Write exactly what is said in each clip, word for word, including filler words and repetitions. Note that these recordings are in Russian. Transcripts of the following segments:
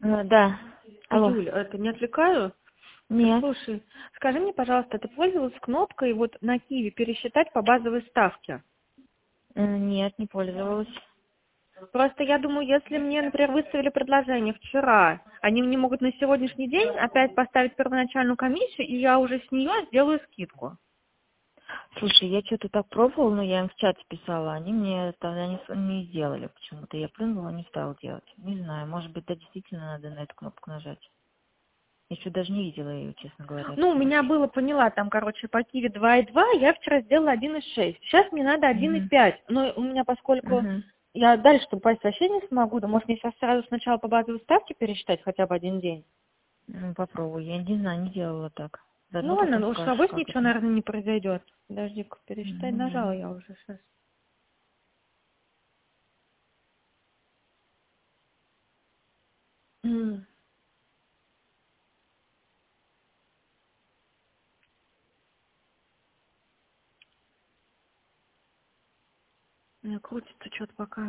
Э, Да. Алло. Юль, это не отвлекаю? Нет. Слушай, скажи мне, пожалуйста, ты пользовалась кнопкой вот на Киви пересчитать по базовой ставке? Э, Нет, не пользовалась. Просто я думаю, если мне, например, выставили предложение вчера, они мне могут на сегодняшний день опять поставить первоначальную комиссию, и я уже с нее сделаю скидку. Слушай, я что-то так пробовала, но я им в чат писала, они мне тогда не, с- не сделали почему-то. Я плюнула, не стала делать. Не знаю, может быть, да, действительно надо на эту кнопку нажать. Я еще даже не видела ее, честно говоря. Ну, у меня было, поняла, там, короче, по Киви два и два, я вчера сделала один и шесть. Сейчас мне надо один и Угу. пять. Но у меня, поскольку Угу. я дальше попасть вообще не смогу, да может мне сейчас сразу сначала по базовой ставке пересчитать хотя бы один день? Ну, попробуй. Я не знаю, не делала так. Ну Заодно ладно, потом ну уж с скажешь, собой как ничего, это. наверное, не произойдет. Подожди-ка, пересчитать Ну, нажала да. я уже сейчас. М. У меня крутится что-то пока.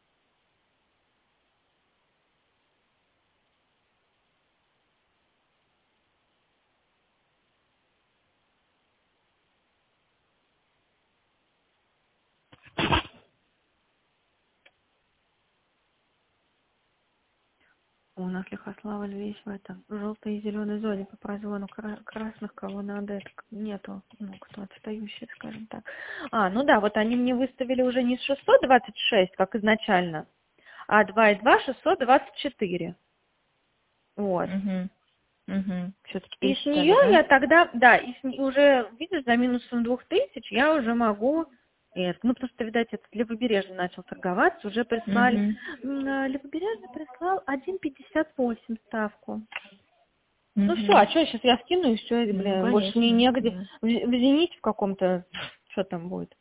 У нас Лихославль весь в этом желтой и зеленой зоне по прозвону кра- красных, кого надо, это к- нету, ну, кто отстающий, скажем так. А, ну да, вот они мне выставили уже не шестьсот двадцать шесть, как изначально, а два и два шестьсот двадцать четыре. Вот. Угу. Угу. Все-таки И с пересчитали, нее да? я тогда, да, и с не- уже, видишь, за минусом двух тысяч я уже могу, это, ну, потому что, видать, это Левобережный начал торговаться, уже прислали, Угу. м, а, Левобережный прислал один пятьдесят восемь ставку. Ну все, Угу. а что сейчас я скину и все, Ну, блин, больше мне конечно, негде. да. В, в Зените в каком-то, что там будет,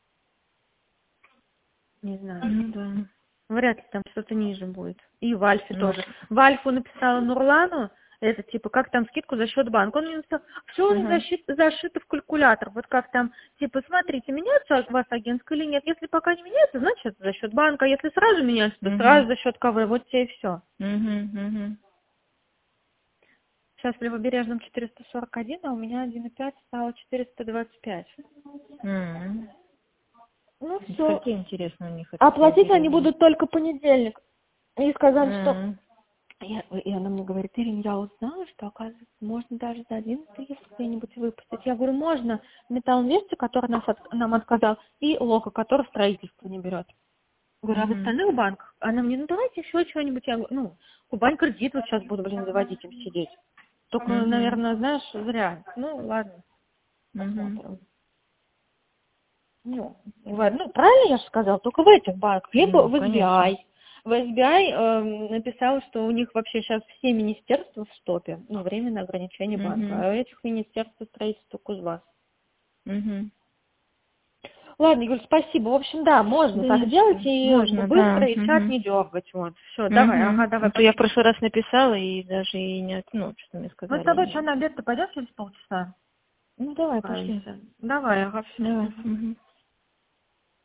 не знаю. Ну, да. Вряд ли там что-то ниже будет. И в Альфе Ну, тоже. В Альфу написала Нурлану, это типа, как там скидку за счет банка. Он мне написал, все у них ага. защит- зашито в калькулятор. Вот как там, типа, смотрите, меняется у вас агентская или нет. Если пока не меняется, значит это за счет банка. Если сразу меняется, то Угу. сразу за счет КВ. Вот тебе и все. Угу. Угу. Сейчас в Левобережном четыреста сорок один, а у меня один и пять стало четыреста двадцать пять. М. Ну все. Скольки, интересно, у них это Оплатить они Левобережный? будут только понедельник. И сказали, что... М. Я- и она мне говорит, Ирина, я узнала, что, оказывается, можно даже за один тысяч где-нибудь выпустить. Я говорю, можно Металлинвесте, который нас от- нам отказал, и Лока, который строительство не берет. Говорю, а в Мгм. остальных банках? Она мне, ну давайте еще что-нибудь. Я говорю, ну, Кубань кредит вот сейчас буду, блин, заводить им сидеть. Только, Мгм. наверное, знаешь, зря. Ну, ладно, Мгм. посмотрим. Ну, ладно, ну, правильно я же сказала, только в этих банках, либо Ну, в эс би конечно. ай. В эс би ай эм, написала, что у них вообще сейчас все министерства в стопе, ну, временное ограничение банка, Мгм. а у этих министерств строительства только Кузбасс. Мгм. Ладно, Юль, спасибо. В общем, да, можно Да так не делать что. и Можно, да. быстро, и чат Мгм. не дергать. Вот. Все, давай, ага, Мгм. давай, А то я в спасибо. прошлый раз написала и даже и не от... Ну, что мне Мы с сказали, тобой что, нет. на обед-то пойдем через полчаса? Ну, давай, пошли. Справимся. Давай, ага, все. Давай. Мгм.